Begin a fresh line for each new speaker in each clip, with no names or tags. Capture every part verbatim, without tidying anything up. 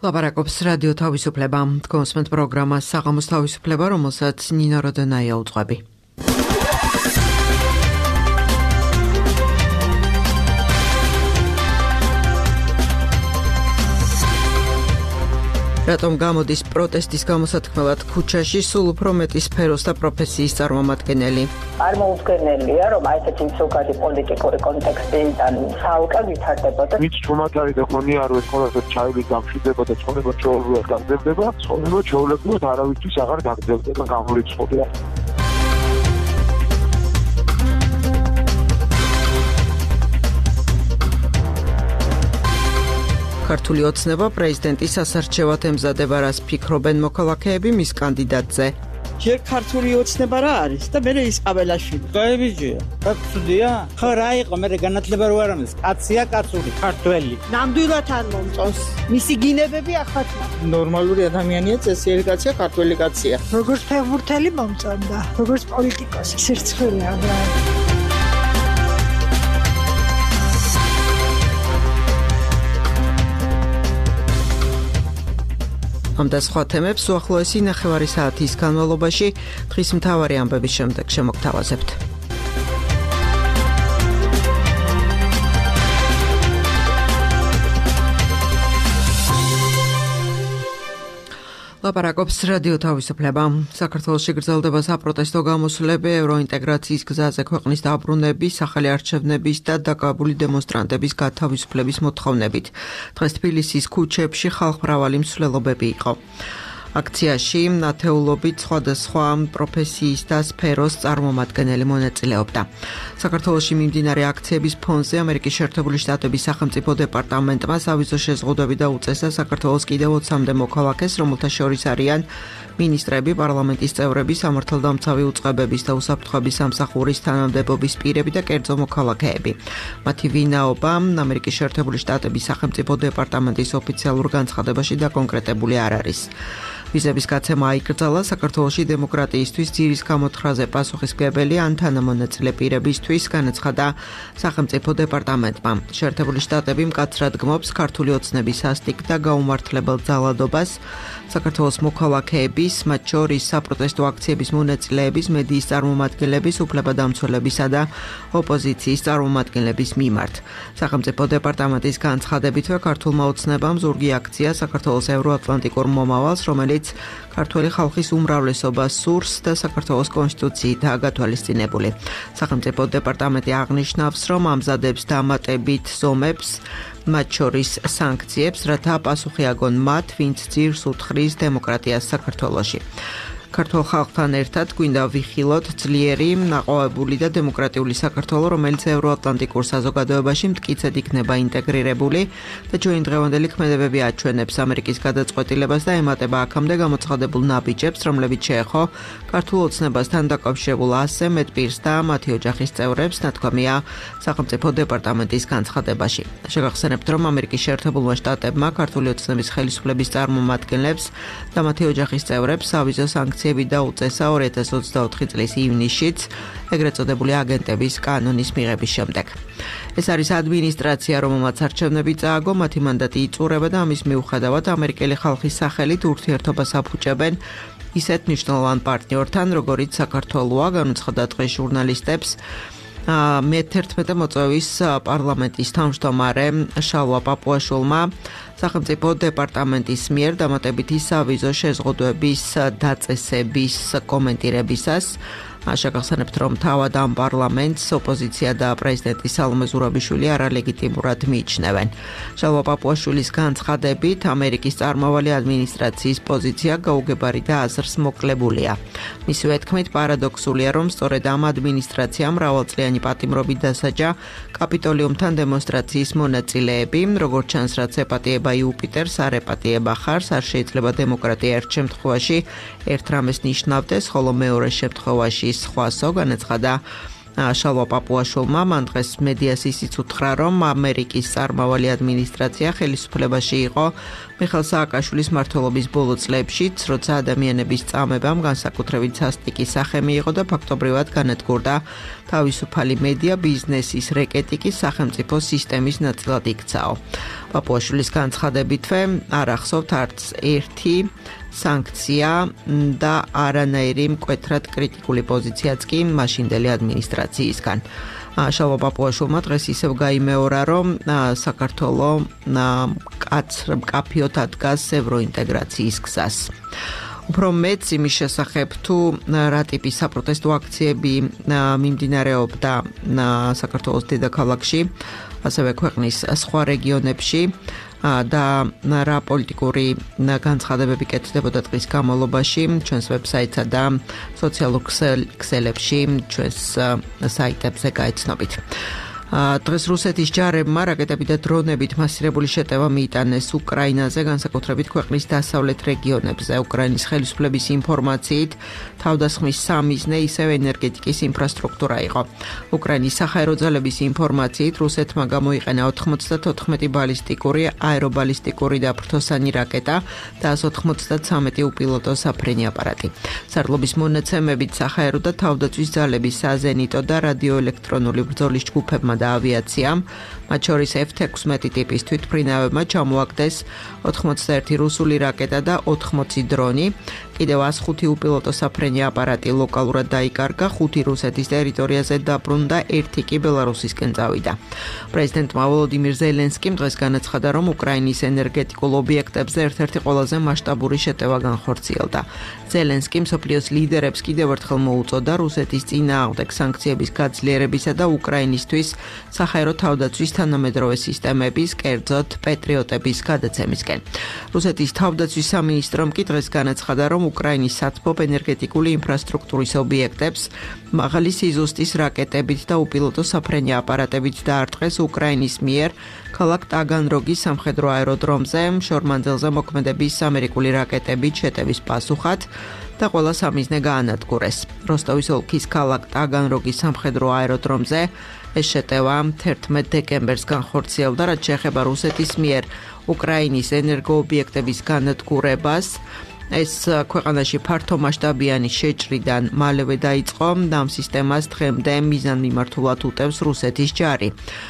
ლაპარაკობს რადიო თავისუფლება. კონსმენტ პროგრამა საღამოს თავისუფლება, რომელსაც ნინო როდენაია უძღვები. რატომ გამოდის პროტესტის გამოსათქმელად ქუჩაში სულ უფრო მეტი სფეროს და პროფესიის წარმომადგენელი?
წარმოუდგენელია, რომ აი ესეთი მსოგადი პოლიტიკური კონტექსტიდან საალკე ვითარდებოდა.
ვინც ჩუმად არის და ხონი არ ვეთ ხოლმე ჩაივი გამშვიდება და ცხოვრება ჩაოლულად გაგრძელდება, ცხოვრება ჩაოლებლად არავისთვის აღარ გაგრძელდება გამორიცხულია.
ქართული ოცნება პრეზიდენტის სასარჩევად ემზადება, რას ფიქრობენ მოქალაქეები მის კანდიდატზე.
ჯერ ქართული ოცნება რა არის და მერე ისყაბელაშვილი.
გაებიჯია. კაცუდია? ხო რა იყო, მე განათლება რო არ ამის. კაცია, კაცური, ქართველი.
ნამდვილად არ მომწონს. მისი გინებები ახათმა.
ნორმალური ადამიანია, წესიერი კაცია, ქართველი კაცია.
როგორც ფეხბურთელი მომწონდა, როგორც პოლიტიკოსი, სირცხვილია რა.
ამ და სხვა თემებს უახლოესი ნახევარი საათის განმავლობაში დღის მთავარი ამბების შემდეგ შემოგთავაზებთ. ლაპარაკობს რადიო თავისუფლება. საქართველოში გრძელდება საპროტესტო გამოსვლები ევროინტეგრაციის გზაზე ქვეყნის დაბრუნების, სახელი არჩევნების და დაკავებული დემონსტრანტების გათავისუფლების მოთხოვნებით. დღეს თბილისის ქუჩებში ხალხმრავალი მსვლელობები იყო. აქციაში ათეულობით სხვადასხვა პროფესიის და სფეროს წარმომადგენელი მონაწილეობდა. საქართველოში მიმდინარე აქციების ფონზე ამერიკის შეერთებული შტატების სახელმწიფო დეპარტამენტმა სავიზო შეზღუდვები დაუწესა საქართველოს კიდევ ოცამდე მოქალაქეს, რომელთა შორის არიან მინისტრები, პარლამენტის წევრები, სამართალდამცავი უწყებების და უსაფრთხოების სამსახურის თანამდებობის პირები და კერძო მოქალაქეები. მათი ვინაობა ამერიკის შეერთებული შტატების სახელმწიფო დეპარტამენტის ოფიციალურ განცხადებაში დაკონკრეტებული არ არის. ვიზების გაცემა აიკრძალა საქართველოში დემოკრატიისთვის ძირის გამოთხრაზე პასუხისმგებელი ან თანამონაწილე პირებისთვის, განაცხადა სახელმწიფო დეპარტამენტმა. შეერთებული შტატები მკაცრად გმობს ქართული ოცნების სასტიკ და გაუმართლებელ ძალადობას, საქართველოს მოქალაქეების, მათ შორის საპროტესტო აქციების მონაწილეების, მედიის წარმომადგენლების, უფლებადამცველებისა და ოპოზიციის წარმომადგენლების მიმართ. სახელმწიფო დეპარტამენტის განცხადებითვე ქართულმა ოცნებამ ზურგი აქცია საქართველოს ევროატლანტიკურ მომავალს, რომელიც ქართველი ხალხის უმრავლესობას სურს და საქართველოს კონსტიტუციითაა გათვალისწინებული. სახელმწიფო დეპარტამენტი აღნიშნავს, რომ ამზადებს დამატებით ზომებს, მათ შორის სანქციებს, რათა პასუხი აგონ მათ, ვინც ძირს უთხრის დემოკრატიას საქართველოში. ქართულ ხალხთან ერთად გვინდა ვიხილოთ ძლიერი, ნაყოვებული და დემოკრატიული საქართველო, რომელიც ევროატლანტიკურ საზოგადოებაში მტკიცედ იქნება ინტეგრირებული და ჩვენი დღევანდელი ქმედებები აჩვენებს ამერიკის გადაწყვეტილებას და ემატება აქამდე გამოცხადებულ ნაბიჯებს, რომლებიც შეეხო ქართულ ოცნებასთან დაკავშირებულ ასზე მეტ პირს და მათი ოჯახის წევრებს, ნათქვამია სახელმწიფო დეპარტამენტის განცხადებაში. შეგახსენებთ, რომ ამერიკის შეერთებულმა შტატებმა ქართული ოცნების ხელისუფლების წარმომადგენლებს და მათი ოჯახის წევრებს სავიზო სანქციები დაუწესა ორი ათას ოცდაოთხი წლის ივნისშიც, ეგრეთ წოდებული აგენტების კანონის მიღების შემდეგ. ეს არის ადმინისტრაცია, რომელმაც არჩევნები წააგო, მათი მანდატი იწურება და ამის მიუხედავად ამერიკელი ხალხის სახელით ურთიერთობას აფუჭებენ ისეთ მნიშვნელოვან პარტნიორთან, როგორიც საქართველოა, განუცხადა დღეს ჟურნალისტებს მე თერთმეტე მოწვევის პარლამენტის თავმჯდომარე შალვა პაპუაშვილმა სახელმწიფო დეპარტამენტის მიერ დამატებითი სავიზო შეზღუდვების დაწესების კომენტირებისას. შეგახსენებთ, რომ თავად ამ პარლამენტს ოპოზიცია და პრეზიდენტი სალომე ზურაბიშვილი არალეგიტიმურად მიიჩნევენ. შალვა პაპუაშვილის განცხადებით, ამერიკის წარმავალი ადმინისტრაციის პოზიცია გაუგებარი და აზრს მოკლებულია. მისივე თქმით, პარადოქსულია, რომ სწორედ ამ ადმინისტრაციამ მრავალწლიანი პატიმრობით დასაჯა კაპიტოლიუმთან დემონსტრაციის მონაწილეები, როგორც ჩანს, რაც ეპატიება იუპიტერს, არ ეპატიება ხარს, არ შეიძლება დემოკრატია ერთ შემთხვევაში ერთ რამეს ნიშნავდეს, ხოლო მეორე შემთხვევაში სხვასო, განაცხადა შალვა პაპუაშვილმა მან დღეს მედიას ისიც უთხრა, რომ ამერიკის წარმავალი ადმინისტრაცია ხელისუფლებაში იყო მიხეილ სააკაშვილის მმართველობის ბოლო წლებშიც, როცა ადამიანების წამებამ განსაკუთრებით სასტიკი სახე მიიღო და ფაქტობრივად განადგურდა თავისუფალი მედია ბიზნესის რეკეტიკის სახელმწიფო სისტემის ნაწილად იქცაო. პაპუაშვილის განცხადებითვე არ ახსოვთ არც ერთი სანქცია და არანაირი მკვეთრად კრიტიკული პოზიციაც კი მაშინდელი ადმინისტრაციისგან. შალვა პაპუაშვილმა დღეს ისევ გაიმეორა, რომ საქართველოს მკაცრ მკაფიოდ ადგას ევროინტეგრაციის გზას. უფრო მეც იმის შესახებ, თუ რა ტიპის საპროტესტო აქციები მიმდინარეობდა საქართველოს დედაქალაქში, ასევე ქვეყნის სხვა რეგიონებში და რა პოლიტიკური განცხადებები კეთდებოდა დღის განმავლობაში ჩვენს ვებსაიტსა და სოციალურ ქსელებში ჩვენს საიტებზე გაეცნობით. დღეს რუსეთის ჯარებმა რაკეტები და დრონებით მასირებული შეტევა მიიტანეს უკრაინაზე, განსაკუთრებით ქვეყნის დასავლეთ რეგიონებზე. უკრაინის ხელისუფლების ინფორმაციით, თავდასხმის სამიზნე ისევ ენერგეტიკის ინფრასტრუქტურა იყო. უკრაინის საჰაერო ძალების ინფორმაციით, რუსეთმა გამოიყენა ოთხმოცდათოთხმეტი ბალისტიკური, აერობალისტიკური და ფრთოსანი რაკეტა და ასი ოცდათვრამეტი უპილოტო საფრენი აპარატი. სარდლობის მონაცემებით, საჰაერო და თავდაცვის ძალების საზენიტო და რადიოელექტრონული ბრძოლის ჯგუფებმა და ავიაციამ, მათ შორის ეფ ექვსმეტი ტიპის თვითმფრინავებმა ჩამოაგდეს ოთხმოცდაერთი რუსული რაკეტა და ოთხმოცი დრონი, კიდევ ასი ხუთი უპილოტო საფრენი აპარატი ლოკალურად დაიკარგა, ხუთი რუსეთის ტერიტორიაზე დაბრუნდა, ერთი კი ბელარუსისკენ წავიდა. პრეზიდენტმა ვოლოდიმირ ზელენსკიმ დღეს განაცხადა, რომ უკრაინის ენერგეტიკულ ობიექტებზე ერთ-ერთი ყველაზე მასშტაბური შეტევა განხორციელდა. ზელენსკი მსოფლიოს ლიდერებს კიდევ ერთხელ მოუწოდა რუსეთის წინააღმდეგ სანქციების გაძლიერებისა და უკრაინისთვის საჰაერო თავდაცვის თანამედროვე სისტემების, კერძოდ პეტრიოტების გადაცემისკენ. რუსეთის თავდაცვის სამინისტრომ კი დღეს განაცხადა, რომ უკრაინის სათბობ ენერგეტიკული ინფრასტრუქტურის ობიექტებს მაღალი სიზუსტის რაკეტებით და უპილოტო საფრენი აპარატებით დაარტყეს უკრაინის მიერ ქალაქ ტაგანროგის სამხედრო აეროდრომზე შორმანძილზე მოქმედების ამერიკული რაკეტებით შეტევის პასუხად და ყველა სამიზნე გაანადგურეს. როსტოვის ოლქის ქალაქ ტაგანროგის სამხედრო აეროდრომზე ეს შეტევა თერთმეტ დეკემბერს განხორციელდა, რაც შეეხება რუსეთის მიერ უკრაინის ენერგოობიექტების განადგურებას. ეს ქვეყანაში ფართომასშტაბიანი შეჭრიდან მალევე დაიწყო და ამ სისტემას დღემდე მიზანმიმართულად უტევს რუსეთის ჯარი.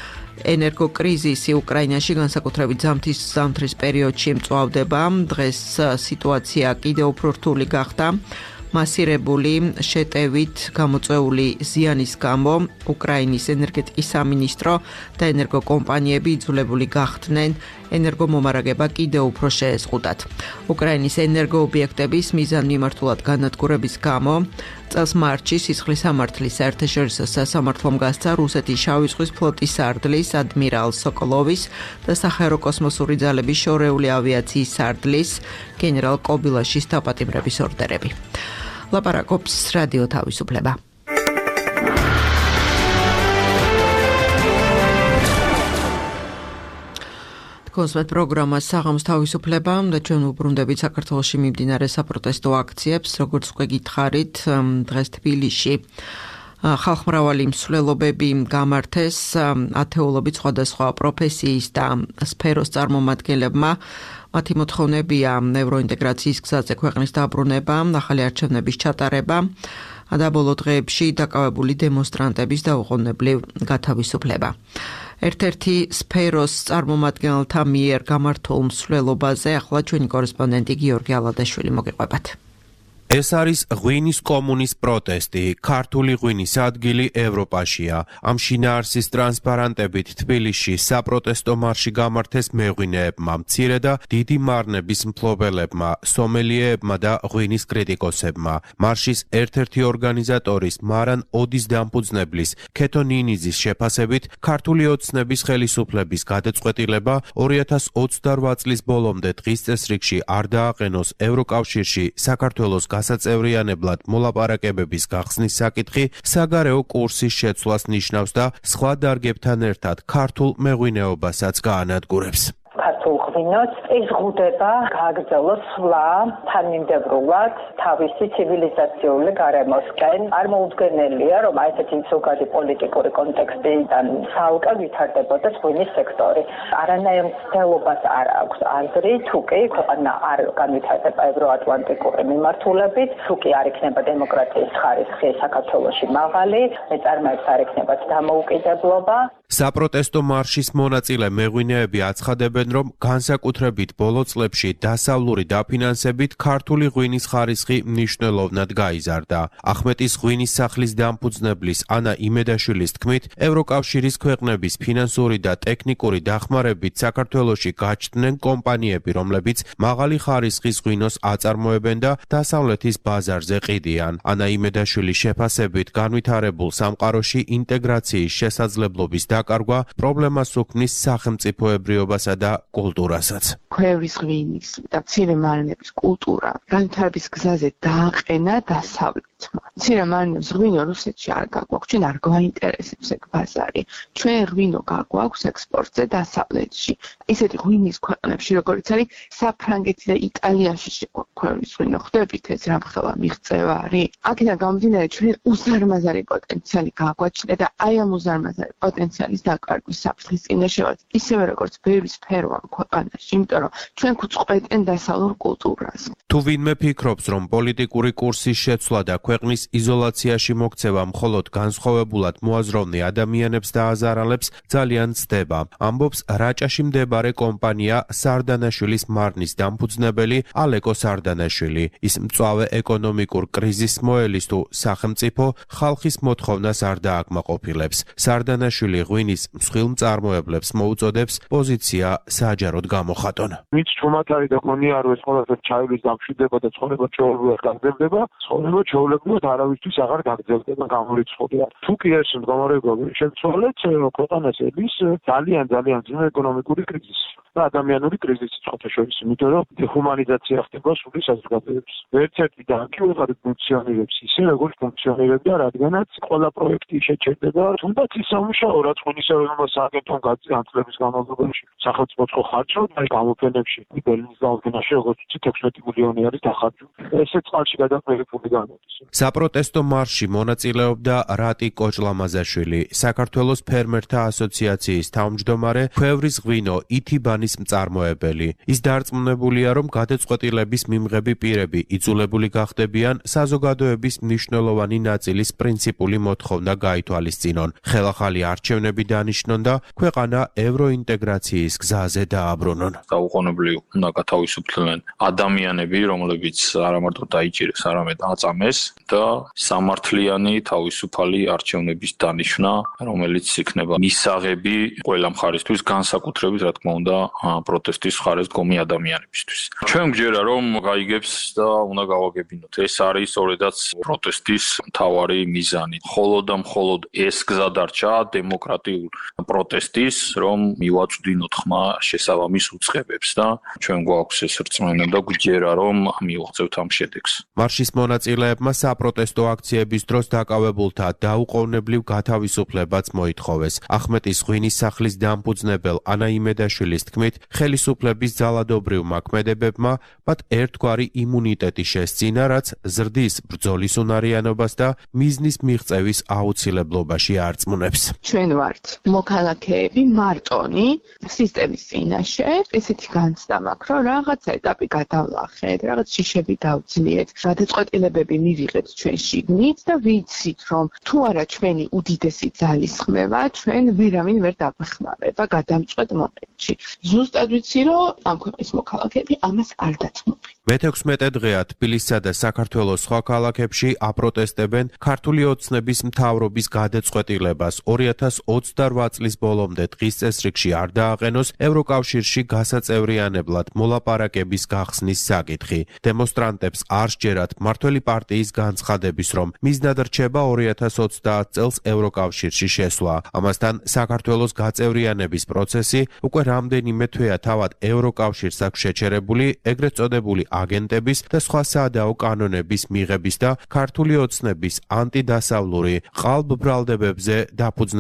ენერგოკრიზისი უკრაინაში განსაკუთრებით ზამთრის ზამთრის პერიოდში მწვავდება. დღეს სიტუაცია კიდევ უფრო რთული გახდა. მასირებული შეტევით გამოწვეული ზიანის გამო უკრაინის ენერგეტიკის სამინისტრო და ენერგოკომპანიები იძულებული გახდნენ ენერგომომარაგება კიდევ უფრო შეეზღუდათ. უკრაინის ენერგოობიექტების მიზანმიმართულად განადგურების გამო წელს მარტში სისხლის სამართლის საერთაშორისო სასამართლომ გასცა რუსეთის შავი ზღვის ფლოტის სარდლის ადმირალ სოკოლოვის და საჰაერო კოსმოსური ძალების შორეული ავიაციის სარდლის გენერალ კობილაშის დაპატიმრების ორდერები. ლაპარაკობს რადიო თავისუფლება. კონსვეთ პროგრამა საღამოს თავისუფლება და ჩვენ უბრუნდებით საქართველოში მიმდინარე საპროტესტო აქციებს, როგორც უკვე გითხარით, დღეს თბილისში ხალხმრავალი მსვლელობები გამართეს ათეულობით სხვადასხვა პროფესიის და სფეროს წარმომადგენლებმა. მათი მოთხოვნებია ევროინტეგრაციის გზაზე ქვეყნის დაბრუნება, ახალი არჩევნების ჩატარება და ბოლო დღეებში დაკავებული დემონსტრანტების დაუყოვნებლივ გათავისუფლება. ერთ-ერთი სფეროს წარმომადგენელთა მიერ გამართულ მსვლელობაზე ახლა ჩვენი კორესპონდენტი გიორგი ალადაშვილი მოგიყვებათ.
ეს არის ღვინის კომუნის პროტესტი. ქართული ღვინის ადგილი ევროპაშია. ამ შინაარსის ტრანსპარანტებით თბილისში საპროტესტო მარში გამართეს მეღვინეებმა, მცირე და დიდი მარნების მფლობელებმა, სომელიეებმა და ღვინის კრიტიკოსებმა. მარშის ერთ-ერთი ორგანიზატორის მარან ოდის დამფუძნებლის ქეთო ნინიძის შეფასებით, ქართული ოცნების ხელისუფლების გადაწყვეტილება ორი ათას ოცდარვა წლის ბოლომდე დღის წესრიგში არ დააყენოს ევროკავშირში საქართველოს გასაწევრიანებლად მოლაპარაკებების გახსნის საკითხი საგარეო კურსის შეცვლას ნიშნავს და სხვა დარგებთან ერთად ქართულ მეღვინეობასაც გაანადგურებს.
ქართულ ღვინოს, ეს ღუდება გააგრძელოს სვლა თანმიმდევრულად თავისი ცივილიზაციული გარემოსკენ. არ მოუდგენელია, რომ აი ესეთი ზოგადი პოლიტიკური კონტექსტიდან ცალკე ვითარდებოდეს ღვინის სექტორი. არანაირ მცდელობას არ აქვს აზრი, თუ კი ქვეყანა არ განვითარდება ევროატლანტიკური მიმართულებით, თუ კი არ იქნება დემოკრატიის ხარისხი საქართველოში მაღალი, მეწარმეებს არ იქნებათ დამოუკიდებლობა.
საპროტესტო მარშის მონაწილე მეღვინეები აცხადებენ, რომ განსაკუთრებით ბოლო წლებში დასავლური დაფინანსებით ქართული ღვინის ხარისხი მნიშვნელოვნად გაიზარდა. ახმეტის ღვინის სახლის დამფუძნებლის ანა იმედაშვილის თქმით, ევროკავშირის ქვეყნების ფინანსური და ტექნიკური დახმარებით საქართველოში გაჩნდნენ კომპანიები, რომლებიც მაღალი ხარისხის ღვინოს აწარმოებენ და დასავლეთის ბაზარზე ყიდიან. ანა იმედაშვილის შეფასებით განვითარებულ სამყაროში ინტეგრაციის შესაძლებლობის დაკარგვა პრობლემას უქმნის სახელმწიფოებრიობასა და კულტურასაც.
ქვევრის ღვინის და მცირე მარილების კულტურა განვითარების გზაზე დააყენა დასავლეთმა. მცირე მარილების ღვინო რუსეთში არ გაგვაქვს, ჩვენ არ გვაინტერესებს ეგ ბაზარი. ჩვენ ღვინო გაგვაქვს ექსპორტზე დასავლეთში. ისეთი ღვინის ქვეყნებში, როგორც არის საფრანგეთი და იტალიაში ქვევრის ღვინო, ხვდებით ეს რამხელა მიღწევა არის? აქედან გამომდინარე, ჩვენ უზარმაზარი პოტენციალი გაგვაჩნდა და აი ამ უზარმაზარი პოტენციალის დაკარგვის საფრთხის წინაშე ვართ, ისევე როგორც ბევრი სფერო ამ ქვეყანაში, იმიტომ რომ ჩვენ გვწყვეტენ დასავლურ კულტურას.
თუ ვინმე ფიქრობს, რომ პოლიტიკური კურსის შეცვლა და ქვეყნის იზოლაციაში მოქცევა მხოლოდ განსხვავებულად მოაზროვნე ადამიანებს დააზარალებს, ძალიან ცდება. ამბობს რაჭაში მდებარე კომპანია სარდანაშვილის მარნის დამფუძნებელი ალეკო სარდანაშვილი. ის მწვავე ეკონომიკურ კრიზისს მოელის თუ სახელმწიფო ხალხის მოთხოვნას არ დააკმაყოფილებს. სარდანაშვილი ღვინის მსხვილ მწარმოებლებს მოუწოდებს პოზიცია საჯაროდ გამოხატონ.
ვინც ჩუმათარი და გონია რომ ეს ყველაფერი ჩაივლის დამშვიდება და ცხოვრება ჩვეულებრივად გაგრძელდება, ცხოვრება ჩვეულებრივად არავისთვის აღარ გაგრძელდება გამორიცხულია. თუ კი ეს მდგომარეობა შეცვალეთ, ქვეყანას ელის ძალიან ძალიან ძლიერი ეკონომიკური კრიზისი და ადამიანური კრიზისი წოთაშორის, იმიტომ რომ დეჰუმანიზაცია ხდება სული საზოგადოების. ერთ-ერთი და კი უღარ ფუნქციონირებს ისე, როგორც ფუნქციონირებდა, რადგანაც ყველა პროექტი შეჩერდება, თუნდაც ის სამუშაო რაც ღვინისეულობა სააგენტომ გაწევს წლების განმავლობაში სახელმწიფო ხარჯავდა, აი გამოფენებში ბერლინის გამოფენაში როგორც ვთქვით ექვსმეტი მილიონი არის დახარჯული. ესე წყალში გადაყრილი გამოდის.
საპროტესტო მარშში მონაწილეობდა რატი კოჭლამაზაშვილი, საქართველოს ფერმერთა ასოციაციის თავმჯდომარე, ქვევრის ღვინო ითიბანის მწარმოებელი. ის დარწმუნებულია, რომ გადაწყვეტილების მიმღები პირები იძულებული გახდებიან საზოგადოების მნიშვნელოვანი ნაწილის პრინციპული მოთხოვნა გაითვალისწინონ. ხელახალი არჩევნები დანიშნონ და ქვეყანა ევროინტეგრაციის გზაზე დააბრუნონ.
დაუყოვნებლივ უნდა გათავისუფლდნენ ადამიანები, რომლებიც არა მარტო დაიჭირეს, არამედ აწამეს და სამართლიანი თავისუფალი არჩევნების დანიშნა, რომელიც იქნება მისაღები ყველა მხარისთვის, განსაკუთრებით რა თქმა უნდა პროტესტის მხარეს დგომი ადამიანებისთვის. ჩვენ გვჯერა რომ გაიგებს და უნდა გავაგებინოთ. ეს არის სწორედაც პროტესტის მთავარი მიზანი. მხოლოდ და მხოლოდ ეს გზა დარჩა დემოკრატიულ პროტესტის, რომ მივაწვდინოთ ხმა შესაბამის უწყებებს და ჩვენ გვაქვს ეს რწმენა და გვჯერა რომ მივაღწევთ ამ შედეგს.
მარშის მონაწილეებმა საპროტესტო აქციების დროს დაკავებულთა დაუყოვნებლივ გათავისუფლებაც მოითხოვეს. ახმეტის ღვინის სახლის დამფუძნებელ ანა იმედაშვილის თქმით, ხელისუფლების ძალადობრივ მოქმედებებმა მათ ერთგვარი იმუნიტეტი შესწინა, რაც ზრდის ბრძოლის უნარიანობას და მიზნის მიღწევის აუცილებლობაში არწმუნებს.
ჩვენ ვართ მოქალაქეები მარტონი სისტემის წინაშე, ესეთი განცდა მაქვს, რომ რაღაც ეტაპი გადავლახეთ, რაღაც შიშები დავძლიეთ, გადაწყვეტილებები მივიღეთ ჩვენ შიგნით და ვიცით, რომ თუ არა ჩვენი უდიდესი ძალისხმევა, ჩვენ ვერავინ ვერ დაგვეხმარება გადამწყვეტ მომენტში. ზუსტად ვიცი, რომ ამ ქვეყნის მოქალაქეები ამას არ დათმობენ.
მეთექვსმეტე დღეა თბილისსა და საქართველოს სხვა ქალაქებში აპროტესტებენ ქართული ოცნების მთავრობის გადაწყვეტილებას ორი ათას ოცდარვა წლის ბოლომდე დღის წესრიგში არ დააყენოს ევროკავშირში გასაწევრიანებლად მოლაპარაკების გახსნის საკითხი. დემონსტრანტებს არ სჯერათ მმართველი პარტიის განცხადების, რომ მიზნად რჩება ორი ათას ოცდაათ წელს ევროკავშირში შესვლა. ამასთან საქართველოს გაწევრიანების პროცესი უკვე რამდენიმე თვეა თავად ევროკავშირს აქვს შეჩერებული ეგრეთ წოდებული აგენტების და სხვა საადაო კანონების მიღების და ქართული ოცნების ანტიდასავლური ყალბბრალდებებზე დაფუძნებული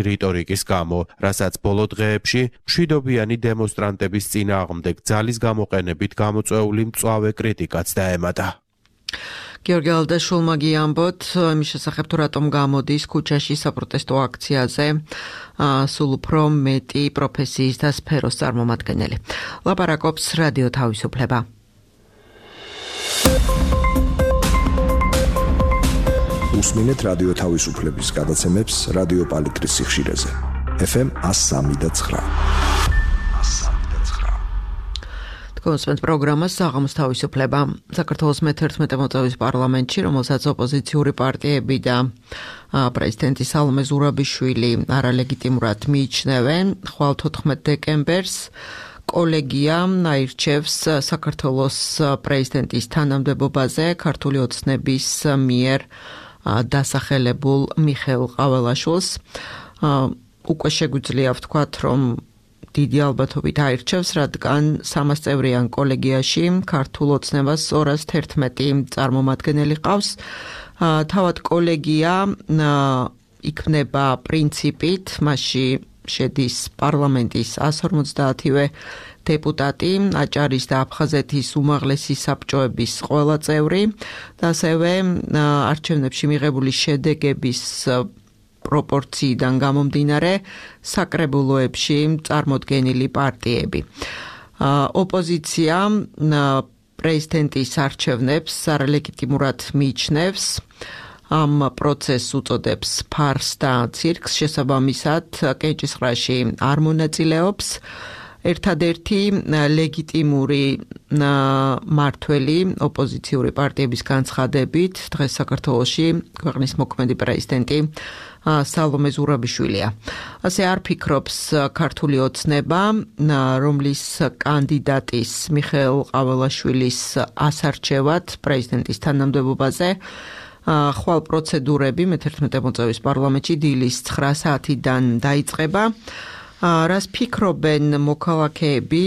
რიტორიკის გამო, რასაც ბოლო დღეებში მშვიდობიანი დემონსტრანტების წინააღმდეგ ძალის გამოყენებით გამოწვეული მწვავე კრიტიკაც დაემატა.
გიორგი ალდაშულმა გიამბოთ იმის შესახებ თუ რატომ გამოდის ქუჩაში საპროტესტო აქციაზე სულ უფრო მეტი პროფესიის და სფეროს წარმომადგენელი. ლაპარაკობს რადიო თავისუფლება.
უსმინეთ რადიო თავისუფლების გადაცემებს რადიო პალიტრის სიხშირეზე. ეფ ემ one oh three და nine.
კონსპენს პროგრამას საღამოს თავისუფლება. საქართველოს მეთერთმეტე მოწვევის პარლამენტში, რომელსაც ოპოზიციური პარტიები და პრეზიდენტი სალომე ზურაბიშვილი არალეგიტიმურად მიიჩნევენ, ხვალ თოთხმეტ დეკემბერს კოლეგია აირჩევს საქართველოს პრეზიდენტის თანამდებობაზე ქართული ოცნების მიერ დასახელებულ მიხეილ ყაველაშვილს. უკვე შეგვიძლია ვთქვათ, რომ დიდი ალბათობით აირჩევს, რადგან სამას წევრიან კოლეგიაში ქართულ ოცნებას ორას თერთმეტი წარმომადგენელი ყავს. თავად კოლეგია იქნება პრინციპით, მასში შედის პარლამენტის one forty-ვე დეპუტატი, აჭარის და აფხაზეთის უმაღლესი საბჭოების ყველა წევრი და ასევე არჩევნებში მიღებული შედეგების პროპორციიდან გამომდინარე საკრებულოებში წარმოდგენილი პარტიები. ოპოზიცია პრეზიდენტის არჩევნებს არალეგიტიმურად მიიჩნევს. ამ პროცესს უწოდებს ფარს და ცირკს, შესაბამისად კენჭისყრაში არ მონაწილეობს. ერთადერთი ლეგიტიმური მართველი ოპოზიციური პარტიების განცხადებით დღეს საქართველოში ქვეყნის მოქმედი პრეზიდენტი სალომე ზურაბიშვილია. ასე არ ფიქრობს ქართული ოცნება, რომლის კანდიდატის მიხეილ ყაველაშვილის ასარჩევად პრეზიდენტის თანამდებობაზე ხვალ პროცედურები მეთერთმეტე მოწვევის პარლამენტში დილის nine საათიდან დაიწყება. რას ფიქრობენ მოქალაქეები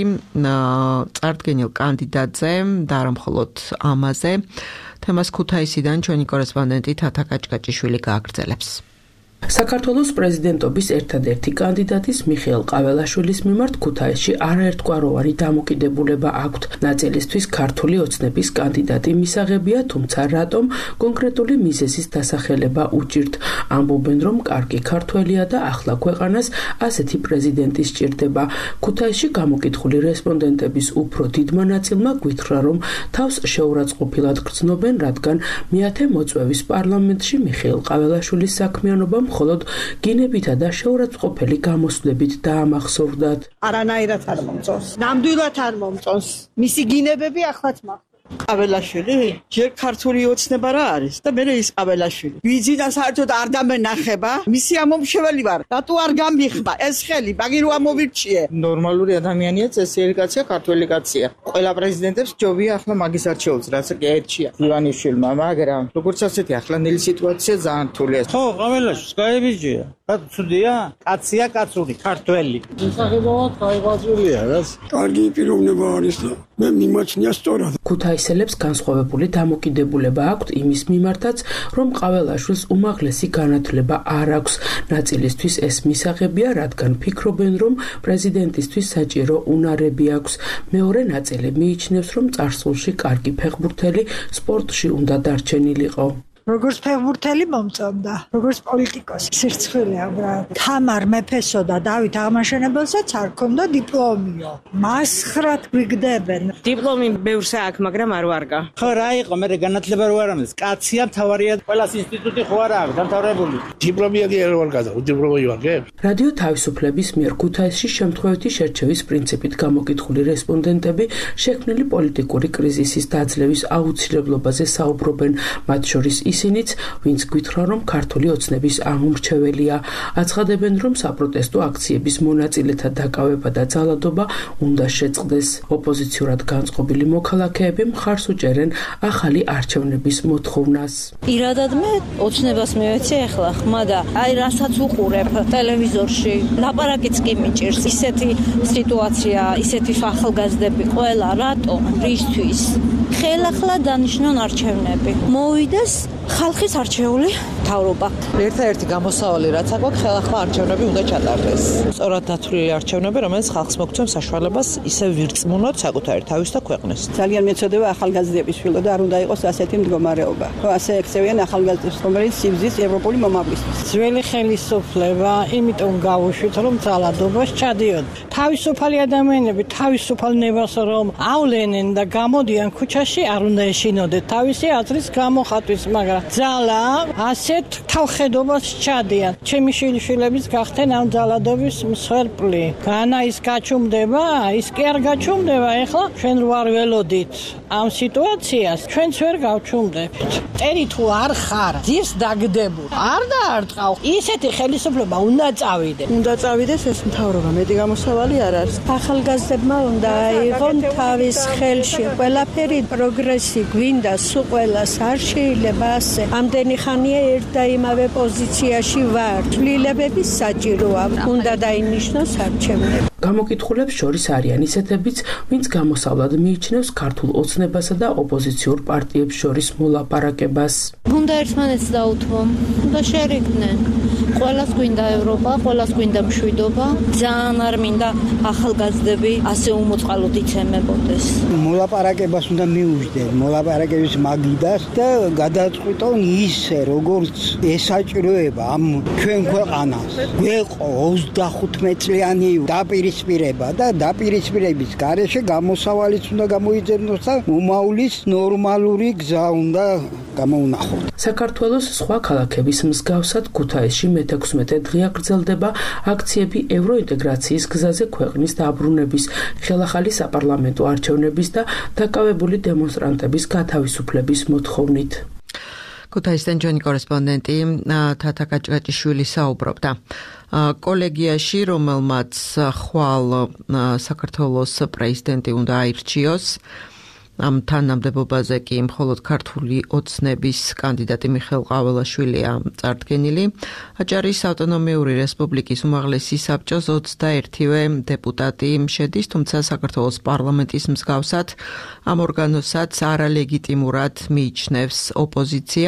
წარდგენილ კანდიდატზე და არა მხოლოდ ამაზე, თემას ქუთაისიდან ჩვენი კორესპონდენტი თათა კაჭკაჭიშვილი გააგრძელებს.
საქართველოს პრეზიდენტობის ერთადერთი კანდიდატის მიხეილ ყაველაშვილის მიმართ ქუთაისში არაერთგვაროვანი დამოკიდებულება აქვთ. ნაწილისთვის ქართული ოცნების კანდიდატი მისაღებია, თუმცა რატომ კონკრეტული მიზეზის დასახელება უჭირთ. ამბობენ, რომ კარგი ქართველია და ახლა ქვეყანას ასეთი პრეზიდენტი სჭირდება. ქუთაისში გამოკითხული რესპონდენტების უფრო დიდმა ნაწილმა გვითხრა, რომ თავს შეურაცხყოფილად გრძნობენ, რადგან მეათე მოწვევის პარლამენტში მიხეილ ყაველაშვილის საქმიანობა მხოლოდ გინებითა და შეურაცხყოფელი გამოსვლებით დაამახსოვრდათ.
არანაირად არ მომწონს. ნამდვილად არ მომწონს. მისი გინებები ახლაც მაქვს. ყაველაშვილი ჯერ ქართული ოცნება რა არის და მე ის ყაველაშვილი ვიძინა საერთოდ არ დამენახება მისი ამომრჩეველი ვარ რატო არ გამიხმა ეს ხელი მაგი რო ამოვირჩიე
ნორმალური ადამიანია წესიერი კაცია ქართველი კაცია ყველა პრეზიდენტებს ჯობია ახლა მაგის არჩეულს რაც ერთია ივანიშვილმა მაგრამ როგორც ასეთი ახლანდელი სიტუაცია ძალიან რთულია ხო ყაველაშვილს გაებიჯია რა ცუდია კაცია კაცური ქართველი
ისახებავად გაიბაძულია რაც კარგი პიროვნება არის და მე მიმაჩნია სწორად
ქუთაისელებს განსხვავებული დამოკიდებულება აქვთ იმის მიმართაც, რომ ყაველაშვილს უმაღლესი განათლება არ აქვს. ნაწილისთვის ეს მისაღებია, რადგან ფიქრობენ, რომ პრეზიდენტისთვის საჭირო უნარები აქვს. მეორე ნაწილი მიიჩნევს, რომ წარსულში კარგი ფეხბურთელი სპორტში უნდა დარჩენილიყო.
როგორც ფეხბურთელი მომწონდა, როგორც პოლიტიკოსი. სირცხვილია უბრალოდ. თამარ მეფესო და დავით აღმაშენებელსაც არ ქონდა დიპლომიო. მას ხრად გვიგდებენ.
დიპლომი ბევრსა აქვს, მაგრამ არ ვარგა.
ხო რა იყო, მე განათლება რო არ ამდეს. კაცია მთავარია, ყველა ინსტიტუტი ხო არ აქვს დამთავრებული.
დიპლომია კი არ ვარგა, დიპლომი ვარგე.
რადიო თავისუფლების მიერ ქუთაისში შემთხვევითი შერჩევის პრინციპით გამოკითხული რესპონდენტები შექმნილი პოლიტიკური კრიზისის დაძლევის აუცილებლობაზე საუბრობენ, მათ შორის ისინიც, ვინც გვითხრა, რომ ქართული ოცნების ამომრჩეველია, აცხადებენ, რომ საპროტესტო აქციების მონაწილეთა დაკავება და ძალადობა უნდა შეწყდეს. ოპოზიციურად განწყობილი მოქალაქეები მხარს უჭერენ ახალი არჩევნების მოთხოვნას.
პირადად მე ოცნებას მივეცი ახლა ხმა და აი რასაც უყურებ ტელევიზორში, ლაპარაკიც კი მიჭირს. ისეთი სიტუაცია, ისეთი ახალგაზრდები ყველა რატომ, რისთვის? ხელახლა დანიშნონ არჩევნები. მოვიდეს ხალხის არჩეული მთავრობა.
ერთადერთი გამოსავალი რაც აქვს, ხელახლა არჩევნები უნდა ჩატარდეს. სწორად დათვლილი არჩევნები, რომელიც ხალხს მოგცემს საშუალებას ისე ვირწმუნოთ საკუთარი თავის და ქვეყნის.
ძალიან მეწოდება ახალგაზრდების შვილო და არ უნდა იყოს ასეთი მდგომარეობა. ასე ექცევიან ახალგაზრდებს, რომელიც სიბზის ევროპული მომავლისთვის.
ძველი ხელისუფლება იმიტომ გავუშვით, რომ ძალადობას ჩადიოდ. თავისუფალი ადამიანები თავისუფალ ნებას რომ ავლენენ და გამოდიან ქუჩაში, არ უნდა ეშინოდეთ თავისი აზრის გამოხატვის, მაგრამ ძალა ასეთ თავხედობას ჩადიან. ჩემი შვილიშვილების გახდნენ ამ ძალადობის მსხვერპლი. განა ის გაჩუმდება, ის კი არ გაჩუმდება. ეხლა ჩვენ ვარ ველოდით ამ სიტუაციას, ჩვენც ვერ გავჩუმდებთ. წერი თუ არ ხარ, ძირს დაგდებულ. არ დაარტყავ. ისეთი ხელისუფლება უნდა წავიდეს.
უნდა წავიდეს ეს მთავრობა, მეტი გამოსავალი არ არის.
ახალგაზრდებმა უნდა აიღონ თავის ხელში ყველაფერი პროგრესი გვინდა, სულ ყველას არ შეიძლება ასე. ამდენი ხანია ერთ და იმავე პოზიციაში ვარ. ცვლილებების საჭიროა. უნდა დაინიშნოს არჩევნები.
გამოკითხულებს შორის არიან ისეთებიც, ვინც გამოსავლად მიიჩნევს ქართულ ოცნებასა და ოპოზიციურ პარტიებს შორის მოლაპარაკებას.
უნდა ერთმანეთს დაუთმონ და შერიგდნენ. ყველას გვინდა ევროპა, ყველას გვინდა მშვიდობა. ძალიან არ მინდა ახალგაზრდები ასე უმოწყალოდ იცემებოდეს.
მოლაპარაკებას უნდა მიუждენ, მოლაპარაკების მაგიდას და გადაწყვიტონ ისე, როგორც ესაჭიროება ამ ჩვენ ქვეყანას. გვეყო ოცდახუთმეტ წლიანი დაპირისპირება და დაპირისპირების გარეშე გამოსავალიც უნდა გამოიძებნოს და უმავლის ნორმალური გზა უნდა გამოუნახოთ.
საქართველოს სხვა ქალაქების მსგავსად ქუთაისში მეთექვსმეტე დღეა გრძელდება აქციები ევროინტეგრაციის გზაზე ქვეყნის დაბრუნების, ხელახალი საპარლამენტო არჩევნების და დაკავებული დემონსტრანტების გათავისუფლების მოთხოვნით.
ქუთაისიდან ჩვენი კორესპონდენტი თათა კაჭკაჭიშვილი საუბრობდა. კოლეგიაში, რომელმაც ხვალ საქართველოს პრეზიდენტი უნდა აირჩიოს, ამ თანამდებობაზე კი მხოლოდ ქართული ოცნების კანდიდატი მიხეილ ყაველაშვილია წარდგენილი. აჭარის ავტონომიური რესპუბლიკის უმაღლესი საბჭოს ოცდაერთივე დეპუტატი შედის, თუმცა საქართველოს პარლამენტის მსგავსად ამ ორგანოსაც არალეგიტიმურად მიიჩნევს ოპოზიცია.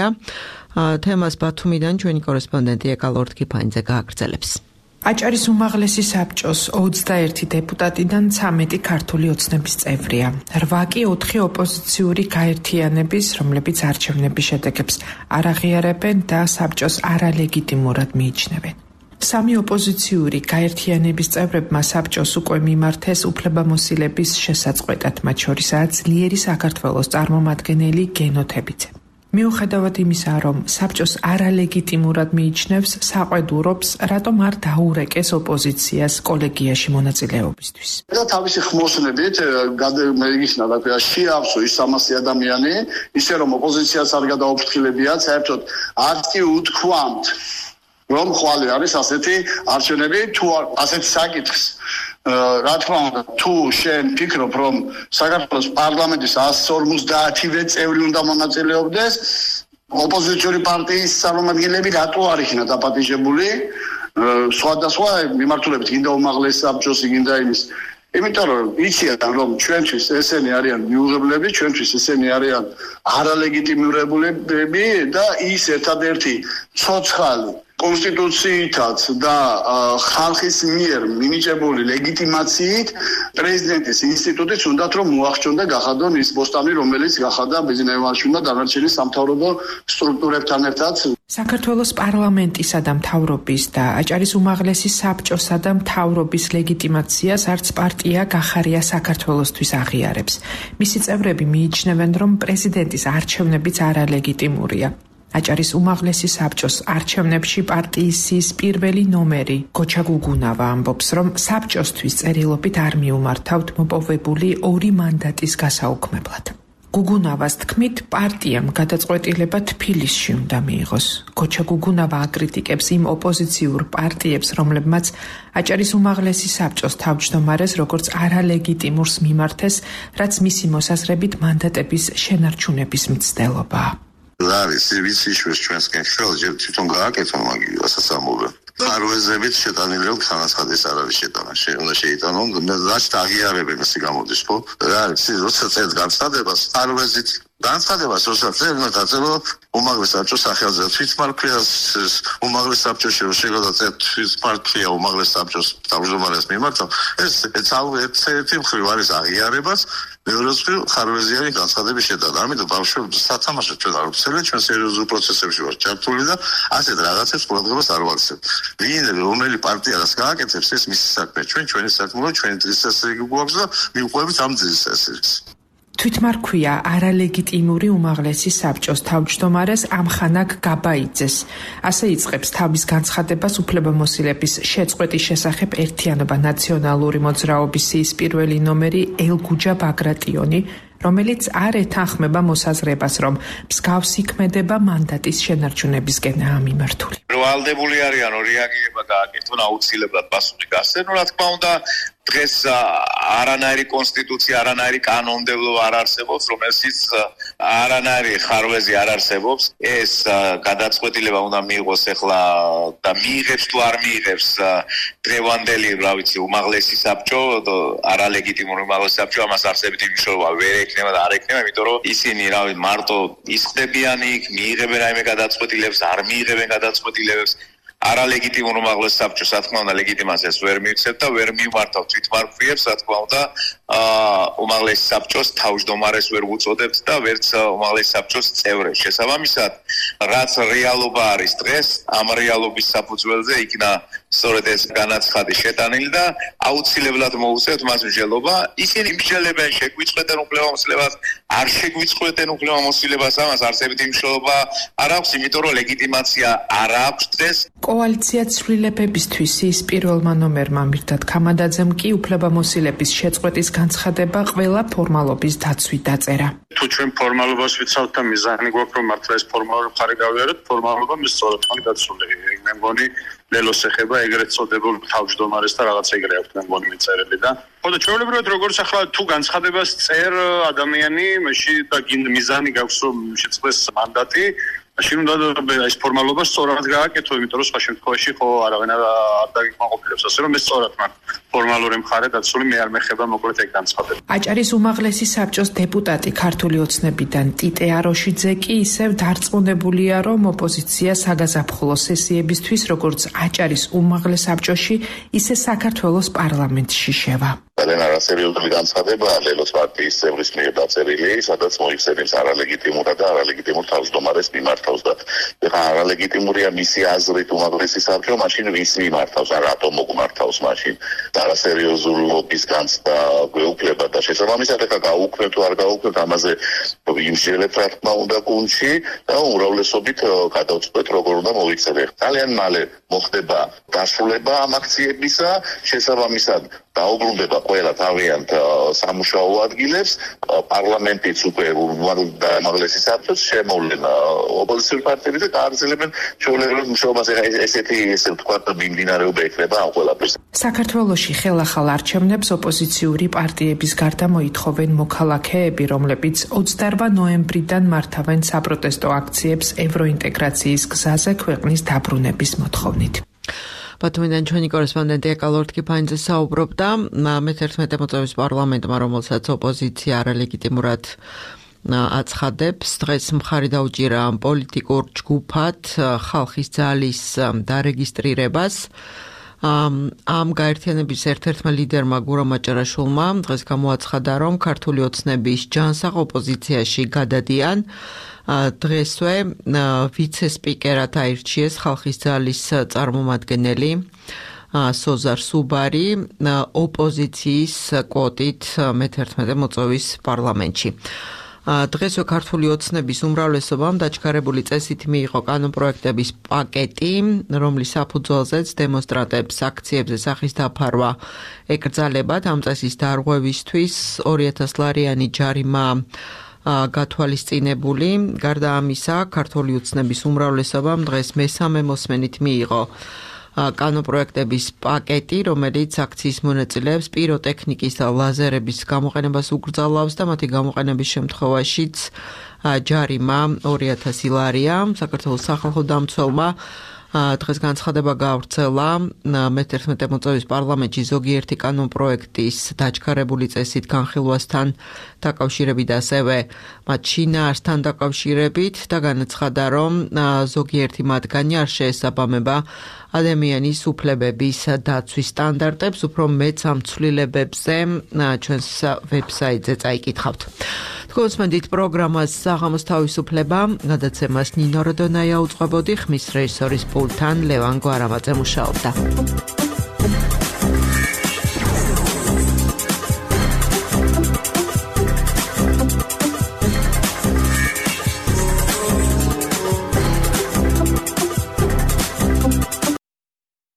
თემას ბათუმიდან ჩვენი კორესპონდენტი ეკალორდ-კიფანიძე გააგრძელებს.
აჭარის უმაღლესი საბჭოს ოცდაერთი დეპუტატიდან ცამეტი ქართული ოცნების წევრია. რვა კი ოთხი ოპოზიციური გაერთიანების, რომლებიც არჩევნების შედეგებს არ აღიარებენ და საბჭოს არალეგიტიმურად მიიჩნევენ. სამი ოპოზიციური გაერთიანების წევრებმა საბჭოს უკვე მიმართეს უფლებამოსილების შესაწყვეტად, მათ შორისაა ძლიერი საქართველოს წარმომადგენელი გენო თებიძე. მიუხედავად იმისა, რომ საბჭოს არალეგიტიმურად მიიჩნევს, საყვედურობს, რატომ არ დაურეკეს ოპოზიციას კოლეგიაში მონაწილეობისთვის.
და თავისი ხმოსნებით გადაიგიხსნა და შეავსო ის სამასი ადამიანი, ისე რომ ოპოზიციას არ გადაუფრთხილებიათ, საერთოდ არც კი უთქვამთ, რომ ხვალე არის ასეთი არჩევნები, თუ ასეთი საკითხს რა თქმა უნდა, თუ შენ ფიქრობ, რომ საქართველოს პარლამენტის εκατს ორმოცდაათივე წევრი უნდა მონაწილეობდეს, ოპოზიციური პარტიის წარმომადგენლები რატო არ იქნა დაპატიჟებული? სხვადასხვა მიმართულებით, გინდა უმაღლესი საბჭოს, გინდა იმის. იმიტომ რომ იციან, რომ ჩვენთვის ესენი არიან მიუღებლები, ჩვენთვის ესენი არიან არალეგიტიმურებულები და ის ერთადერთი ცოცხალი კონსტიტუციითაც და ხალხის მიერ მინიჭებული ლეგიტიმაციით პრეზიდენტის ინსტიტუტიც უნდათ რომ მოახჩონ და გახადონ ის ბოსტანი, რომელიც გახადა ბიზნესმენში და დანარჩენი სამთავრობო სტრუქტურებთან ერთად.
საქართველოს პარლამენტისა და მთავრობის და აჭარის უმაღლესი საბჭოსა და მთავრობის ლეგიტიმაციას არც პარტია გახარია საქართველოსთვის აღიარებს. მისი წევრები მიიჩნევენ, რომ პრეზიდენტის არჩევნებიც არალეგიტიმურია. აჭარის უმაღლესი საბჭოს არჩევნებში პარტიის პირველი ნომერი გოჩა გუგუნავა ამბობს, რომ საბჭოსთვის წერილობით არ მიუმართავთ მოპოვებული ორი მანდატის გასაუქმებლად. გუგუნავას თქმით, პარტიამ გადაწყვეტილება თბილისში უნდა მიიღოს. გოჩა გუგუნავა აკრიტიკებს იმ ოპოზიციურ პარტიებს, რომლებმაც აჭარის უმაღლესი საბჭოს თავმჯდომარეს როგორც არალეგიტიმურს მიმართეს, რაც მისი მოსაზრებით მანდატების შენარჩუნების მცდელობაა.
არის ვიცი შვეს ჩვენსკენ ხელჯერ თვითონ გააკეთო მაგის ასამოვე. ხარვეზებით შეტანილი რომ ხანაცხადის არ არის შეტანა. უნდა შეიტანონ, რაც აღიარებენ ესე გამოდის, ხო? რა არის, როცა წერს განცხადებას ხარვეზით განცხადებას როცა წერნა დაწერო უმაღლეს საბჭოს სახელზე თვითმარქვიას უმაღლეს საბჭოში რომ შეგადაწერ თვითმარქვია უმაღლეს საბჭოს თავმჯდომარეს მიმართ ეს ერთ-ერთი მხრივ არის აღიარებას მეორე მხრივ ხარვეზიანი განცხადების შეტანა ამიტომ ბავშვებს სათამაშო ჩვენ არ ვცელეთ ჩვენ სერიოზულ პროცესებში ვართ ჩართული და ასეთ რაღაცებს ყურადღებას არ ვაქცევთ ვინ რომელი პარტია რას გააკეთებს ეს მისი საქმე ჩვენ ჩვენი საქმეა ჩვენი დღესასწაული გვაქვს და მივყვებით ამ დღესასწაულს
თვითმარქვია არალეგიტიმური უმაღლესი საბჭოს თავმჯდომარეს ამხანაგ გაბაიძეს. ასე იწყებს თავის განცხადებას უფლებამოსილების შეწყვეტის შესახებ ერთიანობა ნაციონალური მოძრაობის სიის პირველი ნომერი ელგუჯა ბაგრატიონი, რომელიც არ ეთანხმება მოსაზრებას, რომ მსგავსი ქმედება მანდატის შენარჩუნებისკენაა მიმართული.
ვალდებული არიან რომ რეაგირება გააკეთონ აუცილებლად პასუხი გასცენ, რა თქმა უნდა დღეს არანაირი კონსტიტუცია, არანაირი კანონმდებლობა არ არსებობს, რომელშიც არანაირი ხარვეზი არ არსებობს. ეს გადაწყვეტილება უნდა მიიღოს ახლა და მიიღებს თუ არ მიიღებს დღევანდელი, რა ვიცი, უმაღლესი საბჭო, არალეგიტიმური უმაღლესი საბჭო, ამას არსებითი მნიშვნელობა ვერ ექნება და არ ექნება, იმიტომ რომ ისინი, რა ვიცი, მარტო ისხდებიან იქ, მიიღებენ რაიმე გადაწყვეტილებას, არ მიიღებენ გადაწყვეტილებებს. არალეგიტიმურ უმაღლეს საბჭოს, რა თქმა უნდა, ლეგიტიმაციას ვერ მივცემთ და ვერ მივმართავთ თვითმარქვიებს, რა თქმა უნდა, უმაღლეს საბჭოს თავმჯდომარეს ვერ უწოდებთ და ვერც უმაღლეს საბჭოს წევრებს. შესაბამისად, რაც რეალობა არის დღეს, ამ რეალობის საფუძველზე იქნა სწორედ ეს განაცხადი შეტანილი და აუცილებლად მოუწევთ მას მსჯელობა. ისინი მსჯელებენ, შეგვიწყვეტენ უფლებამოსილებას, არ შეგვიწყვეტენ უფლებამოსილებას, ამას არსებითი მნიშვნელობა არ აქვს, იმიტომ რომ ლეგიტიმაცია არ აქვს დღეს.
კოალიცია ცვლილებებისთვის ის პირველმა ნომერმა მირდად ქამადაძემ კი უფლებამოსილების შეწყვეტის განცხადება ყველა ფორმალობის დაცვით დაწერა.
თუ ჩვენ ფორმალობას ვიცავთ და მიზანი გვაქვს რომ მართლა ეს ფორმალური მხარე გავიაროთ, ფორმალობა მის სწორად ხარ დაცული. მე მგონი ლელოს ეხება ეგრეთ წოდებულ თავმჯდომარეს და რაღაც ეგრე აქვს მე მგონი მიწერილი და ხო და ჩვეულებრივად როგორც ახლა თუ განცხადებას წერ ადამიანი, მაშინ და მიზანი გაქვს რომ შეწყვეს მანდატი მაშინ უნდა ეს ფორმალობა სწორად გააკეთო, იმიტომ რომ სხვა შემთხვევაში ხო არავინ არ დაგიკმაყოფილებს, ასე რომ ეს სწორად მაქვს ფორმალური მხარე დაცული, მე არ მეხება მოკლედ ეგ განცხადება.
აჭარის უმაღლესი საბჭოს დეპუტატი ქართული ოცნებიდან ტიტე აროშიძე კი ისევ დარწმუნებულია, რომ ოპოზიცია საგაზაფხულო სესიებისთვის, როგორც აჭარის უმაღლეს საბჭოში, ისე საქართველოს პარლამენტში შევა.
ძალიან არასერიოზული განცხადებაა ლელოს პარტიის წევრის მიერ დაწერილი, სადაც მოიხსენებს არალეგიტიმურად და არალეგიტიმურ თავმჯდომარეს მიმართავს და ეხლა არალეგიტიმურია მისი აზრით უმაღლესი საბჭო, მაშინ ვის მიმართავს, ან რატომ მოგმართავს მაშინ და არასერიოზულობის განცდა გვეუფლება და შესაბამისად ეხლა გაუქმებთ თუ არ გაუქმებთ ამაზე ვიმსჯელებთ რა თქმა უნდა გუნდში და უმრავლესობით გადავწყვეტ როგორ უნდა მოიქცეთ. ძალიან მალე მოხდება დასრულება ამ აქციებისა, შესაბამისად დაუბრუნდება ყველა თავიანთ სამუშაო ადგილებს, პარლამენტიც უკვე უმაღლესი საბჭოს შემოვლენ ოპოზიციური პარტიები და გააგრძელებენ ჩვეულებრივ მუშაობას. ესეთი ესე ვთქვათ მიმდინარეობა ექნება ამ ყველაფერს.
საქართველოში ხელახალ არჩევნებს ოპოზიციური პარტიების გარდა მოითხოვენ მოქალაქეები, რომლებიც ოცდაოთხ ნოემბრიდან მართავენ საპროტესტო აქციებს ევროინტეგრაციის გზაზე ქვეყნის დაბრუნების მოთხოვნით.
ბათუმიდან ჩვენი კორესპონდენტი ეკალორდ კიფაინძე საუბრობდა მეთერთმეტე მოწვევის პარლამენტმა, რომელსაც ოპოზიცია არალეგიტიმურად აცხადებს. დღეს მხარი დაუჭირა პოლიტიკურ ჯგუფად ხალხის ძალის დარეგისტრირებას. ამ გაერთიანების ერთ-ერთმა ლიდერმა გურამ აჭარაშვილმა დღეს გამოაცხადა, რომ ქართული ოცნების ჯანსაღ ოპოზიციაში გადადიან. დღესვე ვიცე-სპიკერად აირჩიეს ხალხის ძალის წარმომადგენელი სოზარ სუბარი ოპოზიციის კვოტით მეთერთმეტე მოწვევის პარლამენტში. დღესვე ქართული ოცნების უმრავლესობამ დაჩქარებული წესით მიიღო კანონპროექტების პაკეტი, რომლის საფუძველზეც დემონსტრანტებს აქციებზე სახის დაფარვა ეკრძალებათ. ამ წესის დარღვევისთვის ორი ათას ლარიანი ჯარიმა გათვალისწინებული. გარდა ამისა, ქართული ოცნების უმრავლესობამ დღეს მესამე მოსმენით მიიღო კანონპროექტების პაკეტი, რომელიც აქციის მონაწილეებს პიროტექნიკის და ლაზერების გამოყენებას უკრძალავს და მათი გამოყენების შემთხვევაშიც ჯარიმა ორი ათასი ლარია. საქართველოს სახალხო დამცველმა დღეს განცხადება გავრცელა მეთერთმეტე მოწვევის პარლამენტში ზოგიერთი კანონპროექტის დაჩქარებული წესით განხილვასთან დაკავშირებით ასევე მათ შინაარსთან დაკავშირებით და განაცხადა, რომ ზოგიერთი მათგანი არ შეესაბამება ადამიანის უფლებების დაცვის სტანდარტებს, უფრო მეც ამ ცვლილებებზე ჩვენს ვებსაიტზე წაიკითხავთ. თქვენსმენდით პროგრამას საღამოს თავისუფლება, გადაცემას ნინო როდონაია უწყებოდი, ხმის რეჟისორის პულტთან ლევან გვარამაძე მუშაობდა.